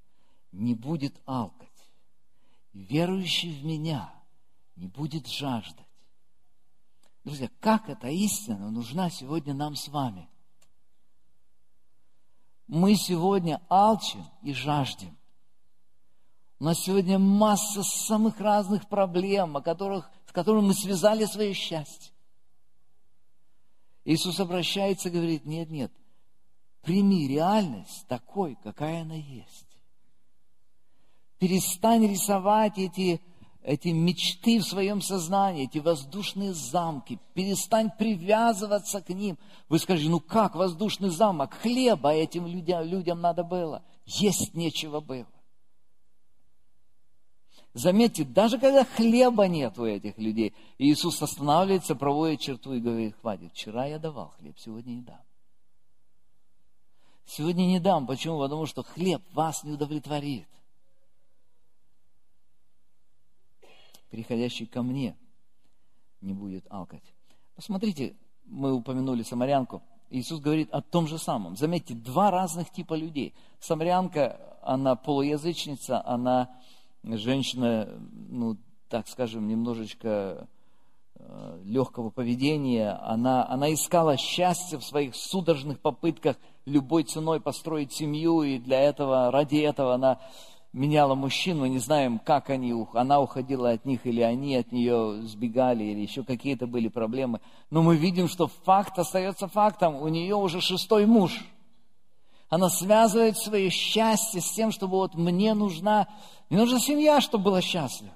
не будет алкать, и верующий в Меня не будет жаждать. Друзья, как эта истина нужна сегодня нам с вами? Мы сегодня алчим и жаждем. У нас сегодня масса самых разных проблем, о которых, с которыми мы связали свое счастье. Иисус обращается и говорит: нет, нет, прими реальность такой, какая она есть. Перестань рисовать эти, эти мечты в своем сознании, эти воздушные замки. Перестань привязываться к ним. Вы скажете: ну как воздушный замок? Хлеба этим людям, людям надо было. Есть нечего было. Заметьте, даже когда хлеба нет у этих людей, Иисус останавливается, проводит черту и говорит: хватит, вчера я давал хлеб, сегодня не дам. Сегодня не дам. Почему? Потому что хлеб вас не удовлетворит. Приходящий ко мне не будет алкать. Посмотрите, мы упомянули самарянку. Иисус говорит о том же самом. Заметьте, два разных типа людей. Самарянка, она полуязычница, она женщина, ну, так скажем, немножечко э, легкого поведения. Она, она искала счастье в своих судорожных попытках любой ценой построить семью, и для этого, ради этого она меняла мужчин. Мы не знаем, как они, она уходила от них, или они от нее сбегали, или еще какие-то были проблемы. Но мы видим, что факт остается фактом. У нее уже шестой муж. Она связывает свое счастье с тем, чтобы вот мне нужна, мне нужна семья, чтобы была счастлива.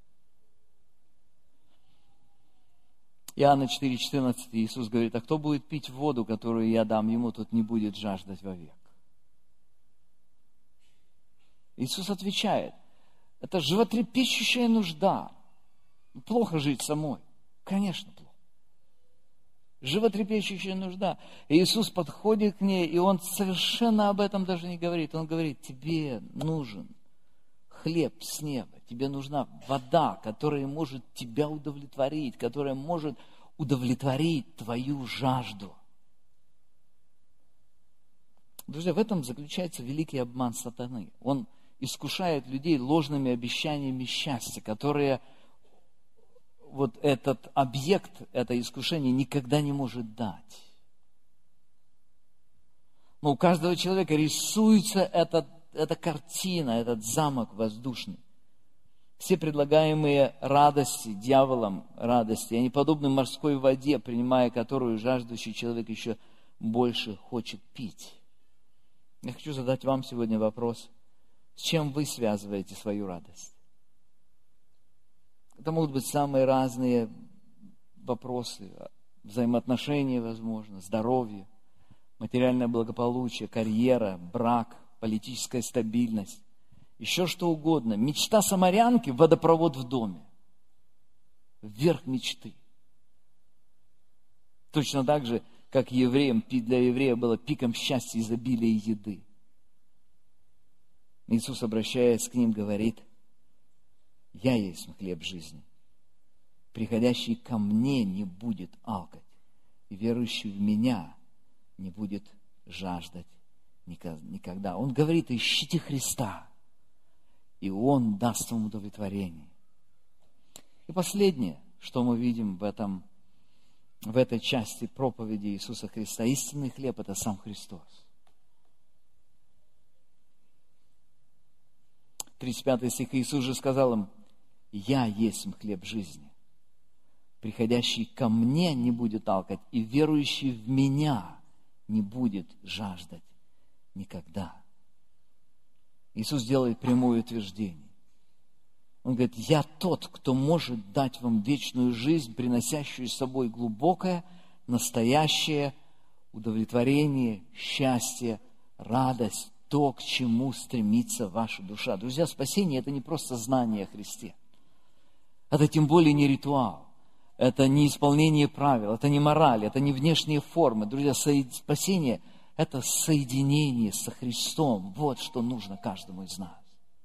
Иоанна четыре четырнадцать, Иисус говорит: а кто будет пить воду, которую я дам ему, тот не будет жаждать вовек. Иисус отвечает: это животрепещущая нужда. Плохо жить самой. Конечно, плохо. Животрепещущая нужда. И Иисус подходит к ней, и Он совершенно об этом даже не говорит. Он говорит: тебе нужен хлеб с неба, тебе нужна вода, которая может тебя удовлетворить, которая может удовлетворить твою жажду. Друзья, в этом заключается великий обман сатаны. Он искушает людей ложными обещаниями счастья, которые вот этот объект, это искушение никогда не может дать. Но у каждого человека рисуется этот, эта картина, этот замок воздушный. Все предлагаемые радости, дьяволом радости, они подобны морской воде, принимая которую жаждущий человек еще больше хочет пить. Я хочу задать вам сегодня вопрос: с чем вы связываете свою радость? Это могут быть самые разные вопросы, взаимоотношения, возможно, здоровье, материальное благополучие, карьера, брак, политическая стабильность, еще что угодно. Мечта самарянки – водопровод в доме. Верх мечты. Точно так же, как евреям, для еврея было пиком счастья изобилия еды. Иисус, обращаясь к ним, говорит: я есть хлеб жизни. Приходящий ко мне не будет алкать, и верующий в меня не будет жаждать никогда. Он говорит: ищите Христа, и Он даст вам удовлетворение. И последнее, что мы видим в, этом, в этой части проповеди Иисуса Христа: истинный хлеб – это сам Христос. тридцать пятый стих. Иисус же сказал им: я есть хлеб жизни. Приходящий ко мне не будет алкать, и верующий в меня не будет жаждать никогда. Иисус делает прямое утверждение. Он говорит: я тот, кто может дать вам вечную жизнь, приносящую с собой глубокое, настоящее удовлетворение, счастье, радость, то, к чему стремится ваша душа. Друзья, спасение – это не просто знание о Христе. Это тем более не ритуал. Это не исполнение правил, это не мораль, это не внешние формы. Друзья, спасение – это соединение со Христом. Вот что нужно каждому из нас.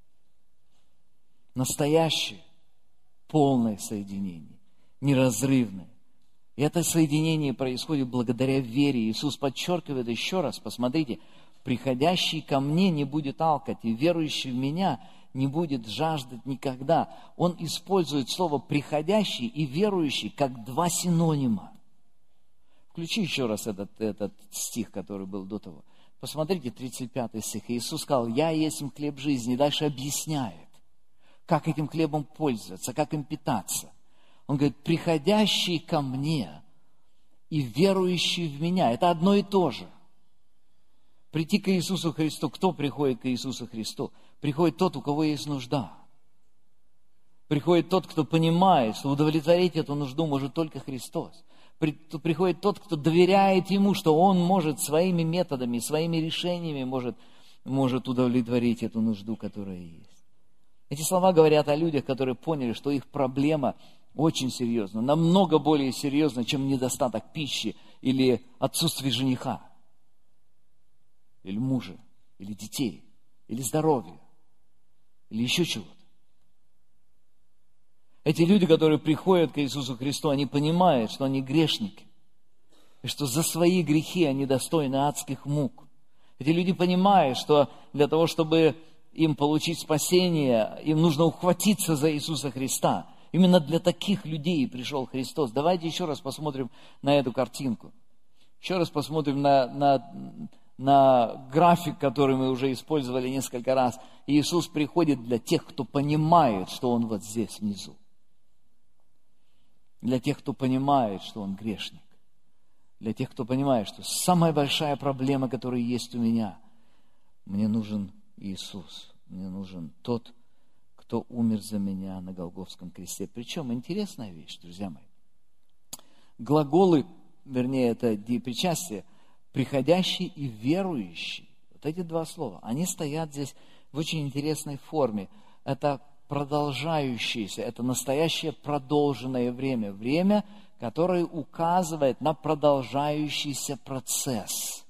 Настоящее, полное соединение, неразрывное. И это соединение происходит благодаря вере. Иисус подчеркивает еще раз, посмотрите, приходящий ко мне не будет алкать, и верующий в меня не будет жаждать никогда. Он использует слово «приходящий» и «верующий» как два синонима. Включи еще раз этот, этот стих, который был до того. Посмотрите, тридцать пятый стих. Иисус сказал: «Я есть хлеб жизни». И дальше объясняет, как этим хлебом пользоваться, как им питаться. Он говорит: «Приходящий ко мне и верующий в меня». Это одно и то же. Прийти к Иисусу Христу. Кто приходит к Иисусу Христу? Приходит тот, у кого есть нужда. Приходит тот, кто понимает, что удовлетворить эту нужду может только Христос. Приходит тот, кто доверяет Ему, что Он может своими методами, своими решениями может, может удовлетворить эту нужду, которая есть. Эти слова говорят о людях, которые поняли, что их проблема очень серьезна, намного более серьезна, чем недостаток пищи или отсутствие жениха, или мужа, или детей, или здоровья, или еще чего-то. Эти люди, которые приходят к Иисусу Христу, они понимают, что они грешники, и что за свои грехи они достойны адских мук. Эти люди понимают, что для того, чтобы им получить спасение, им нужно ухватиться за Иисуса Христа. Именно для таких людей пришел Христос. Давайте еще раз посмотрим на эту картинку. Еще раз посмотрим на, на, на график, который мы уже использовали несколько раз. Иисус приходит для тех, кто понимает, что Он вот здесь внизу. Для тех, кто понимает, что он грешник. Для тех, кто понимает, что самая большая проблема, которая есть у меня, мне нужен Иисус. Мне нужен тот, кто умер за меня на Голгофском кресте. Причем интересная вещь, друзья мои. Глаголы, вернее, это причастие, приходящий и верующий. Вот эти два слова, они стоят здесь в очень интересной форме. Это продолжающееся, это настоящее продолженное время. Время, которое указывает на продолжающийся процесс.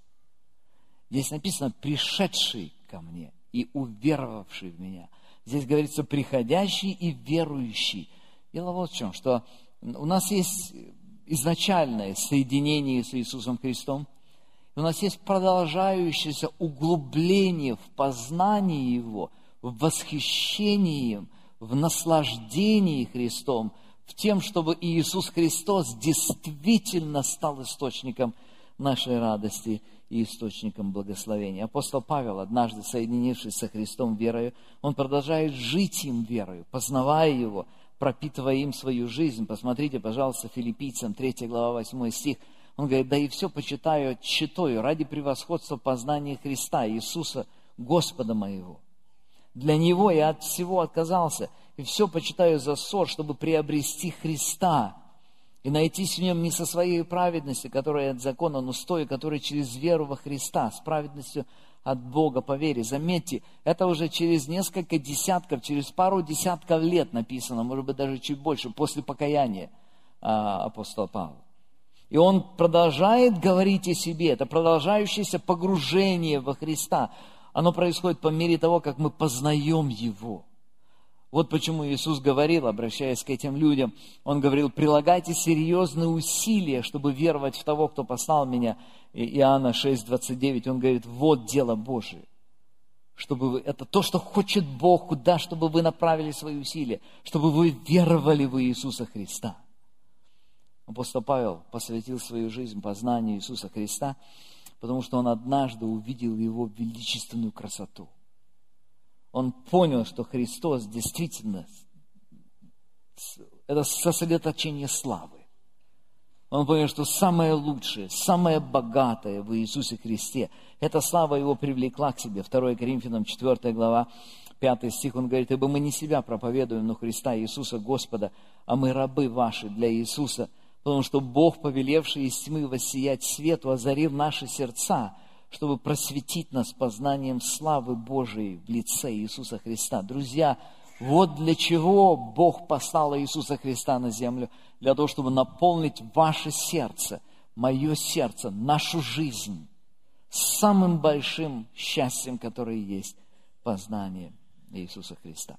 Здесь написано «пришедший ко мне и уверовавший в меня». Здесь говорится «приходящий и верующий». Дело вот в чем, что у нас есть изначальное соединение с Иисусом Христом, у нас есть продолжающееся углубление в познании Его, в восхищении им, в наслаждении Христом, в тем, чтобы Иисус Христос действительно стал источником нашей радости и источником благословения. Апостол Павел, однажды соединившись со Христом верою, он продолжает жить им верою, познавая Его, пропитывая им свою жизнь. Посмотрите, пожалуйста, Филиппийцам, третья глава, восьмой стих. Он говорит: «Да и все почитаю тщетою ради превосходства познания Христа, Иисуса, Господа моего. Для Него я от всего отказался, и все почитаю за ссор, чтобы приобрести Христа и найтись в Нем не со своей праведностью, которая от закона, но с той, которая через веру во Христа, с праведностью от Бога по вере». Заметьте, это уже через несколько десятков, через пару десятков лет написано, может быть, даже чуть больше, после покаяния апостола Павла. И он продолжает говорить о себе, это продолжающееся погружение во Христа. Оно происходит по мере того, как мы познаем Его. Вот почему Иисус говорил, обращаясь к этим людям, Он говорил: прилагайте серьезные усилия, чтобы веровать в того, кто послал меня. И Иоанна шесть двадцать девять, Он говорит: вот дело Божие. Чтобы вы, это то, что хочет Бог, куда, чтобы вы направили свои усилия, чтобы вы веровали в Иисуса Христа. Апостол Павел посвятил свою жизнь познанию Иисуса Христа, потому что он однажды увидел Его величественную красоту. Он понял, что Христос действительно это сосредоточение славы. Он понял, что самое лучшее, самое богатое в Иисусе Христе, эта слава Его привлекла к себе. второе Коринфянам четвёртая глава, пятый стих, он говорит: «Ибо мы не себя проповедуем, но Христа Иисуса Господа, а мы рабы ваши для Иисуса, потому что Бог, повелевший из тьмы воссиять свету, озарил наши сердца, чтобы просветить нас познанием славы Божией в лице Иисуса Христа». Друзья, вот для чего Бог послал Иисуса Христа на землю, для того, чтобы наполнить ваше сердце, мое сердце, нашу жизнь самым большим счастьем, которое есть, познание Иисуса Христа.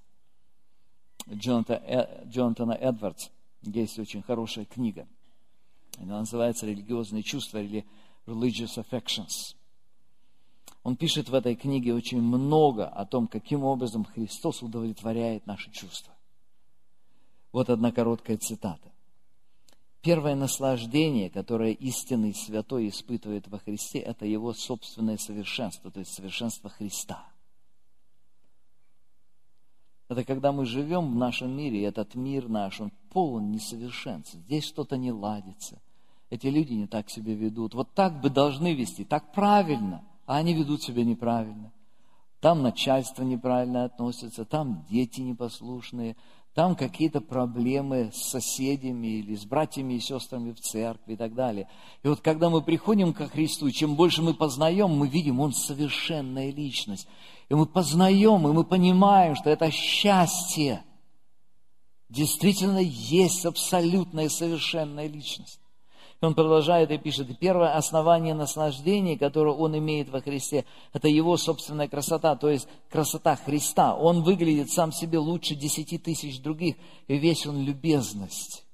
Джонатана Эдвардс, есть очень хорошая книга. Она называется «Религиозные чувства» или «Religious Affections». Он пишет в этой книге очень много о том, каким образом Христос удовлетворяет наши чувства. Вот одна короткая цитата. Первое наслаждение, которое истинный святой испытывает во Христе, это его собственное совершенство, то есть совершенство Христа. Это когда мы живем в нашем мире, и этот мир наш, он полон несовершенств. Здесь что-то не ладится. Эти люди не так себя ведут. Вот так бы должны вести, так правильно, а они ведут себя неправильно. Там начальство неправильно относится, там дети непослушные, там какие-то проблемы с соседями или с братьями и сестрами в церкви и так далее. И вот когда мы приходим ко Христу, чем больше мы познаем, мы видим, Он совершенная личность. И мы познаем, и мы понимаем, что это счастье действительно есть абсолютная совершенная личность. И он продолжает и пишет, и первое основание наслаждения, которое он имеет во Христе, это его собственная красота, то есть красота Христа. Он выглядит сам себе лучше десяти тысяч других, и весь он любезность.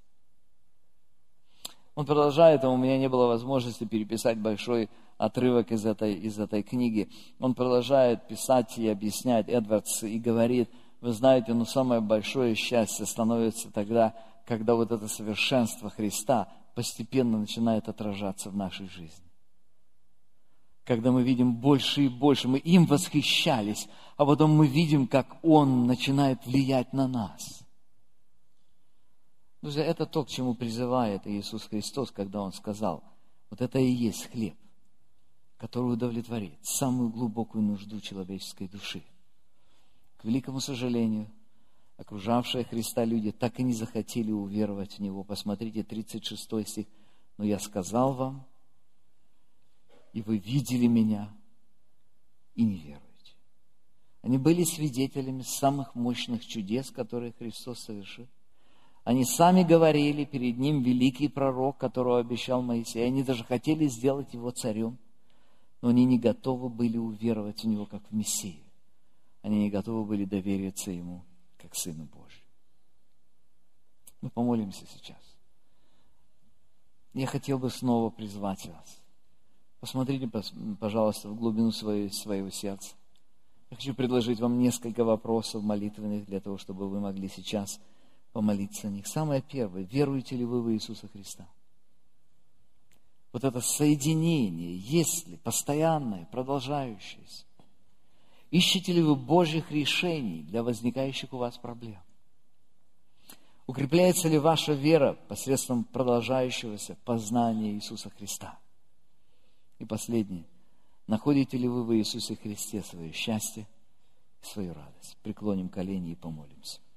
Он продолжает, а у меня не было возможности переписать большой отрывок из этой, из этой книги. Он продолжает писать и объяснять, Эдвардс, и говорит, вы знаете, ну самое большое счастье становится тогда, когда вот это совершенство Христа постепенно начинает отражаться в нашей жизни. Когда мы видим больше и больше, мы им восхищались, а потом мы видим, как Он начинает влиять на нас. Друзья, это то, к чему призывает Иисус Христос, когда Он сказал, вот это и есть хлеб, который удовлетворит самую глубокую нужду человеческой души. К великому сожалению, окружавшие Христа люди так и не захотели уверовать в Него. Посмотрите, тридцать шестой стих. «Но я сказал вам, и вы видели Меня, и не веруете». Они были свидетелями самых мощных чудес, которые Христос совершил. Они сами говорили перед Ним великий пророк, которого обещал Моисей. Они даже хотели сделать Его царем, но они не готовы были уверовать в Него, как в Мессию. Они не готовы были довериться Ему, как Сыну Божию. Мы помолимся сейчас. Я хотел бы снова призвать вас. Посмотрите, пожалуйста, в глубину своего, своего сердца. Я хочу предложить вам несколько вопросов молитвенных для того, чтобы вы могли сейчас помолиться о них. Самое первое. Веруете ли вы в Иисуса Христа? Вот это соединение, есть ли постоянное, продолжающееся? Ищете ли вы Божьих решений для возникающих у вас проблем? Укрепляется ли ваша вера посредством продолжающегося познания Иисуса Христа? И последнее. Находите ли вы в Иисусе Христе свое счастье и свою радость? Преклоним колени и помолимся.